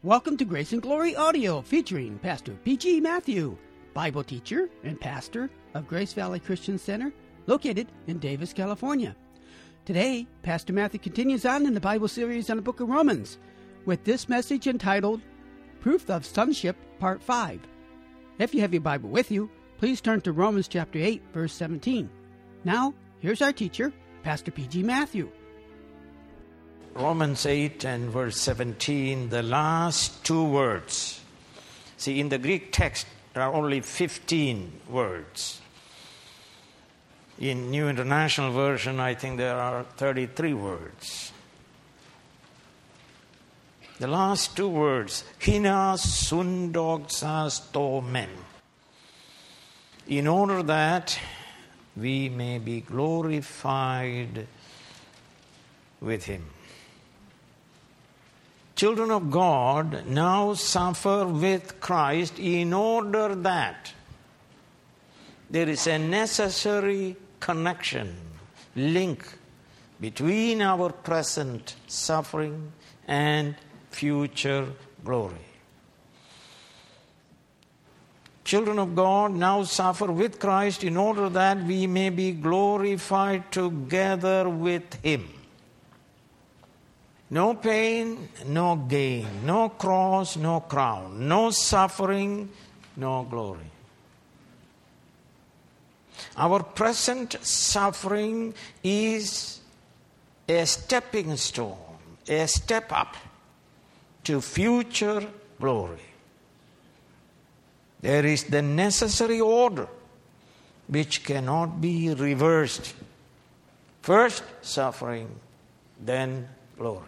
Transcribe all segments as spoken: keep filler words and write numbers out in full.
Welcome to Grace and Glory Audio featuring Pastor P G Matthew, Bible teacher and pastor of Grace Valley Christian Center, located in Davis, California. Today, Pastor Matthew continues on in the Bible series on the book of Romans with this message entitled Proof of Sonship, Part five. If you have your Bible with you, please turn to Romans chapter eight, verse seventeen. Now, here's our teacher, Pastor P G Matthew. Romans eight and verse seventeen, the last two words. See, in the Greek text, there are only fifteen words. In New International Version, I think there are thirty-three words. The last two words, hina sundoxas to men, in order that we may be glorified with him. Children of God now suffer with Christ in order that there is a necessary connection, link between our present suffering and future glory. Children of God now suffer with Christ in order that we may be glorified together with him. No pain, no gain, no cross, no crown, no suffering, no glory. Our present suffering is a stepping stone, a step up to future glory. There is the necessary order which cannot be reversed. First suffering, then glory.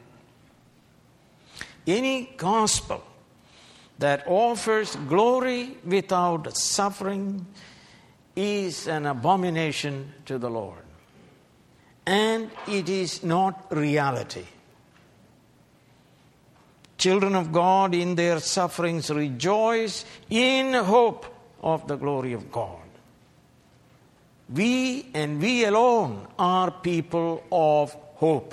Any gospel that offers glory without suffering is an abomination to the Lord. And it is not reality. Children of God in their sufferings rejoice in hope of the glory of God. We and we alone are people of hope.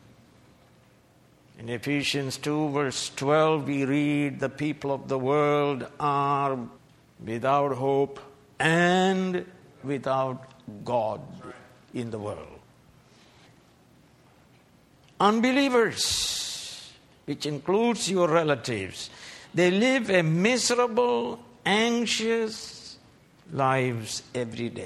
In Ephesians two verse twelve we read, the people of the world are without hope and without God in the world. Unbelievers, which includes your relatives, they live a miserable, anxious lives every day.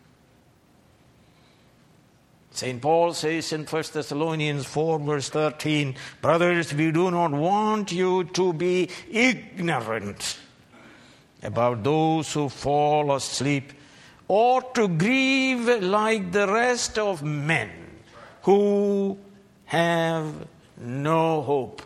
Saint Paul says in First Thessalonians four verse thirteen, brothers, we do not want you to be ignorant about those who fall asleep, or to grieve like the rest of men who have no hope.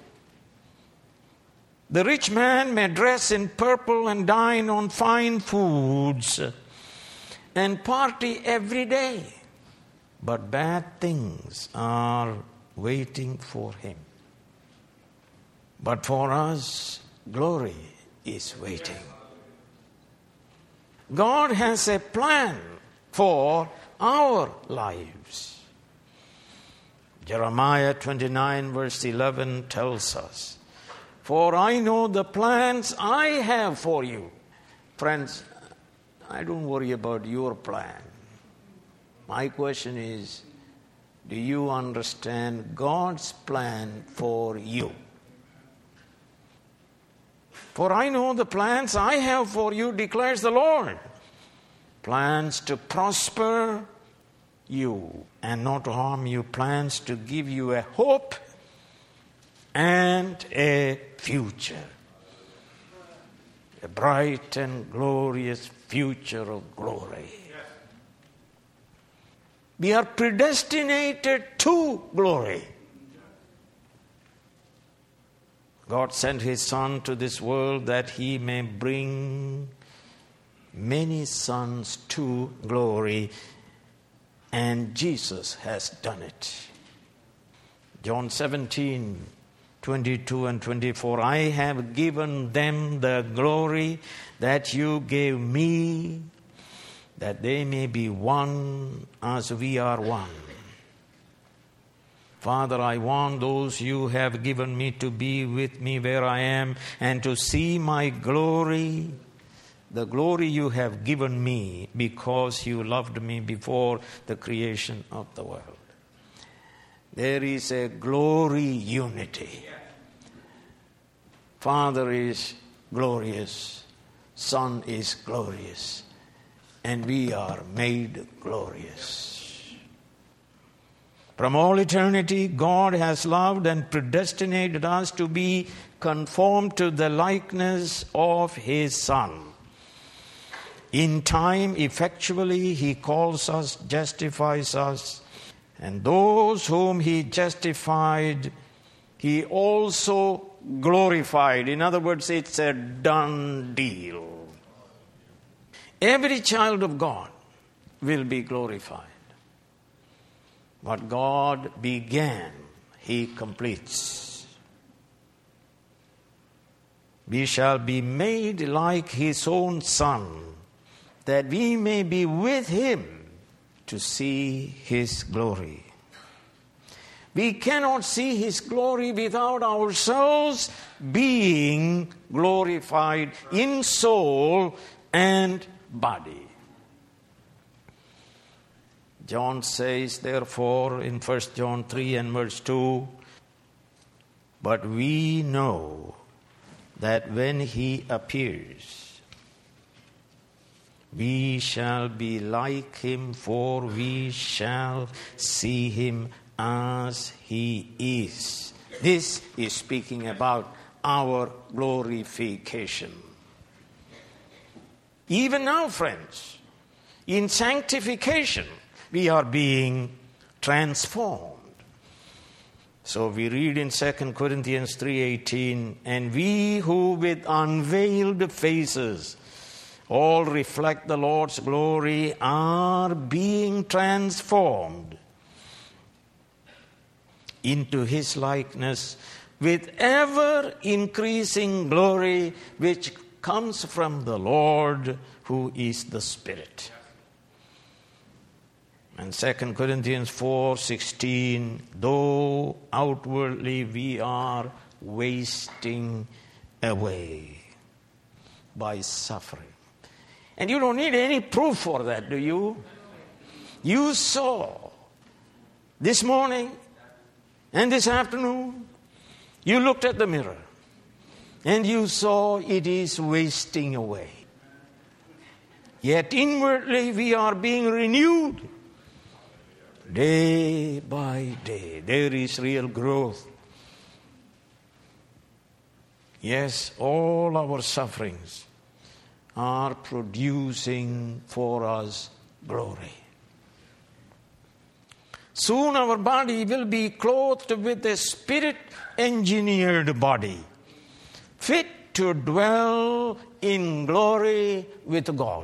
The rich man may dress in purple and dine on fine foods and party every day, but bad things are waiting for him. But for us, glory is waiting. God has a plan for our lives. Jeremiah twenty-nine verse eleven tells us, for I know the plans I have for you. Friends, I don't worry about your plan. My question is, do you understand God's plan for you? For I know the plans I have for you, declares the Lord. Plans to prosper you and not to harm you. Plans to give you a hope and a future. A bright and glorious future of glory. We are predestinated to glory. God sent his Son to this world that he may bring many sons to glory, and Jesus has done it. John seventeen, twenty-two and twenty-four, I have given them the glory that you gave me, that they may be one as we are one. Father, I want those you have given me to be with me where I am and to see my glory, the glory you have given me because you loved me before the creation of the world. There is a glory unity. Father is glorious, Son is glorious, and we are made glorious. From all eternity, God has loved and predestinated us to be conformed to the likeness of His Son. In time, effectually, He calls us, justifies us, and those whom He justified, He also glorified. In other words, it's a done deal. Every child of God will be glorified. What God began, He completes. We shall be made like His own Son, that we may be with Him to see His glory. We cannot see His glory without ourselves being glorified in soul and body. John says, therefore, in First John three and verse two, but we know that when He appears, we shall be like Him, for we shall see Him as He is. This is speaking about our glorification. Even now, friends, in sanctification, we are being transformed. So we read in Second Corinthians three eighteen, and we who with unveiled faces all reflect the Lord's glory are being transformed into His likeness with ever increasing glory, which comes from the Lord who is the Spirit. And Second Corinthians four sixteen, though outwardly we are wasting away by suffering. And you don't need any proof for that, do you? You saw this morning and this afternoon, you looked at the mirror and you saw it is wasting away. Yet inwardly we are being renewed day by day. There is real growth. Yes, all our sufferings are producing for us glory. Soon our body will be clothed with a spirit-engineered body, fit to dwell in glory with God.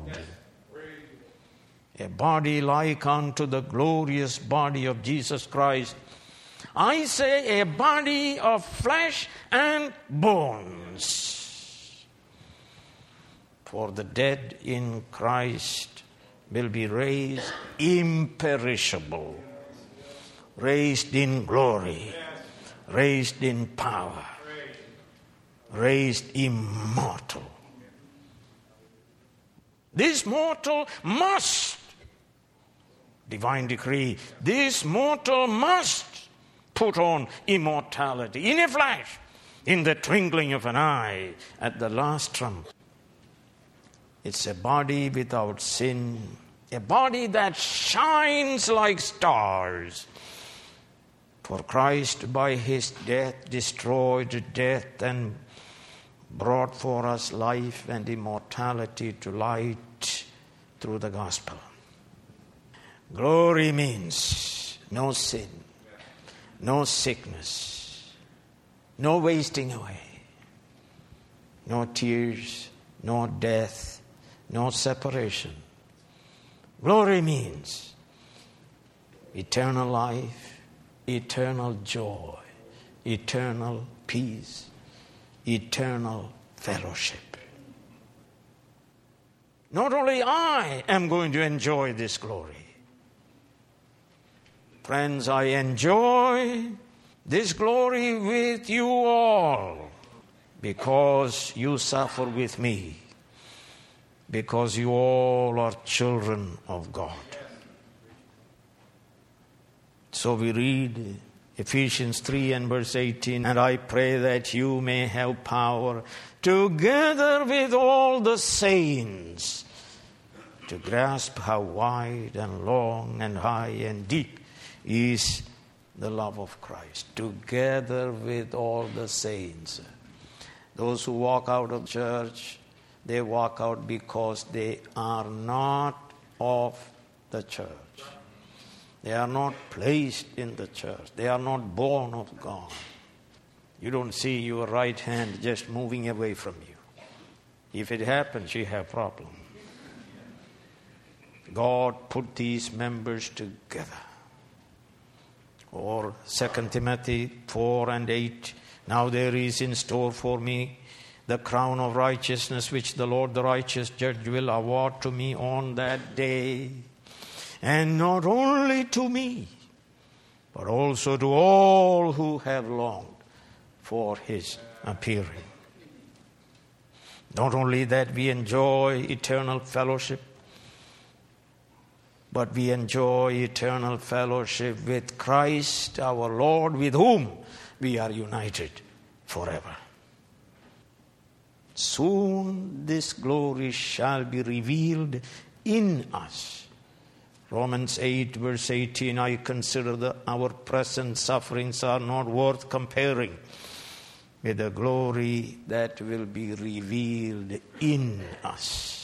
A body like unto the glorious body of Jesus Christ. I say a body of flesh and bones. For the dead in Christ will be raised imperishable, raised in glory, raised in power, raised immortal. This mortal must, divine decree, this mortal must put on immortality in a flash, in the twinkling of an eye, at the last trump. It's a body without sin, a body that shines like stars. For Christ by His death destroyed death and brought for us life and immortality to light through the gospel. Glory means no sin, no sickness, no wasting away, no tears, no death, no separation. Glory means eternal life, eternal joy, eternal peace, eternal fellowship. Not only I am going to enjoy this glory, Friends, I enjoy this glory with you all because you suffer with me, because you all are children of God. So we read Ephesians three and verse eighteen, and I pray that you may have power together with all the saints to grasp how wide and long and high and deep is the love of Christ. Together with all the saints. Those who walk out of church, they walk out because they are not of the church. They are not placed in the church. They are not born of God. You don't see your right hand just moving away from you. If it happens, you have a problem. God put these members together. Or Second Timothy four and eight, now there is in store for me the crown of righteousness which the Lord the righteous judge will award to me on that day. And not only to me, but also to all who have longed for his appearing. Not only that we enjoy eternal fellowship, but we enjoy eternal fellowship with Christ our Lord, with whom we are united forever. Soon this glory shall be revealed in us. Romans eight verse eighteen, I consider that our present sufferings are not worth comparing with the glory that will be revealed in us.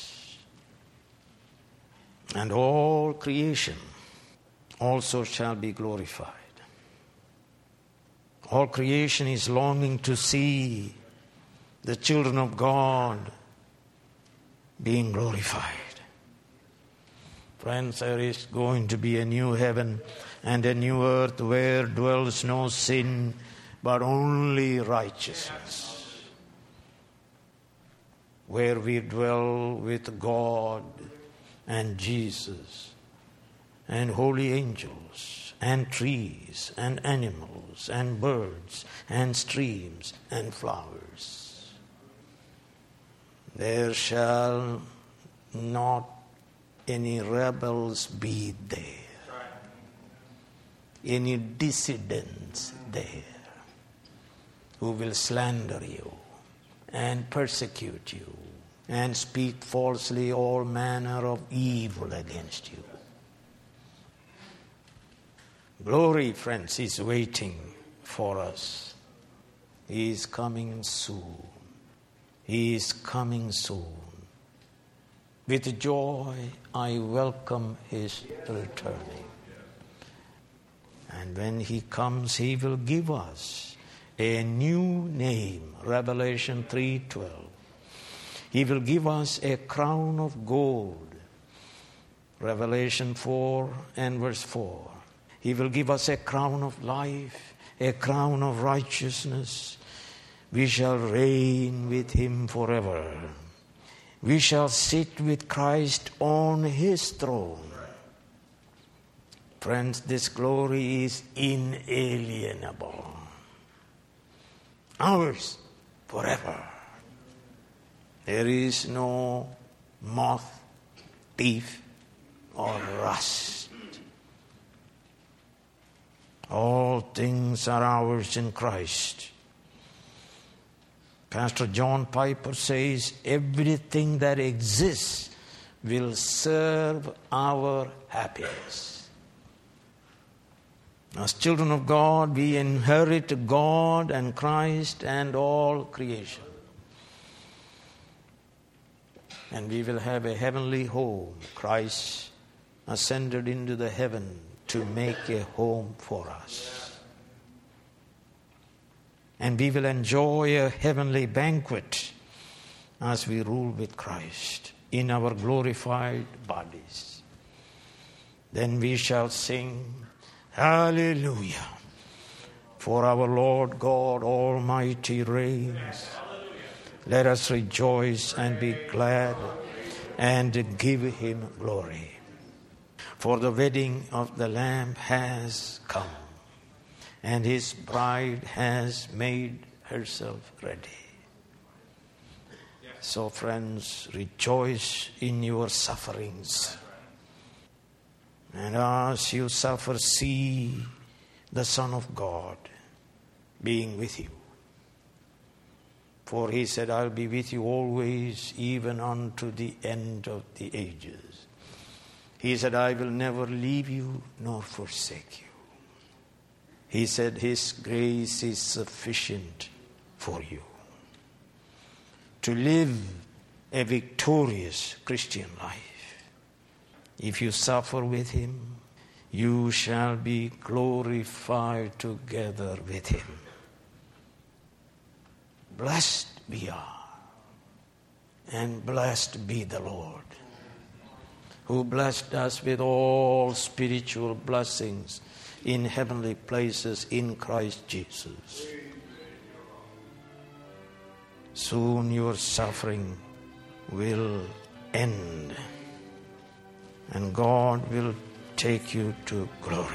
And all creation also shall be glorified. All creation is longing to see the children of God being glorified. Friends, there is going to be a new heaven and a new earth where dwells no sin, but only righteousness. Where we dwell with God and Jesus and holy angels and trees and animals and birds and streams and flowers. There shall not any rebels be there, any dissidents there who will slander you and persecute you and speak falsely all manner of evil against you. Glory, friends, is waiting for us. He is coming soon. He is coming soon. With joy, I welcome his returning. And when he comes, he will give us a new name, Revelation three twelve. He will give us a crown of gold, Revelation four and verse four. He will give us a crown of life, a crown of righteousness. We shall reign with him forever. We shall sit with Christ on his throne. Friends, this glory is inalienable. Ours forever. There is no moth, thief, or rust. All things are ours in Christ. Pastor John Piper says, everything that exists will serve our happiness. As children of God, we inherit God and Christ and all creation. And we will have a heavenly home. Christ ascended into the heaven to make a home for us. And we will enjoy a heavenly banquet as we rule with Christ in our glorified bodies. Then we shall sing, Hallelujah, for our Lord God Almighty reigns. Let us rejoice and be glad and give him glory. For the wedding of the Lamb has come, and his bride has made herself ready. So, friends, rejoice in your sufferings. And as you suffer, see the Son of God being with you. For he said, I'll be with you always, even unto the end of the ages. He said, I will never leave you nor forsake you. He said, his grace is sufficient for you to live a victorious Christian life. If you suffer with him, you shall be glorified together with him. Blessed be I, and blessed be the Lord, who blessed us with all spiritual blessings in heavenly places in Christ Jesus. Soon your suffering will end, and God will take you to glory.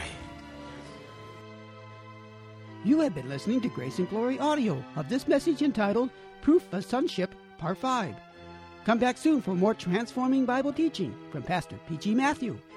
You have been listening to Grace and Glory audio of this message entitled Proof of Sonship, Part five. Come back soon for more transforming Bible teaching from Pastor P G Matthew.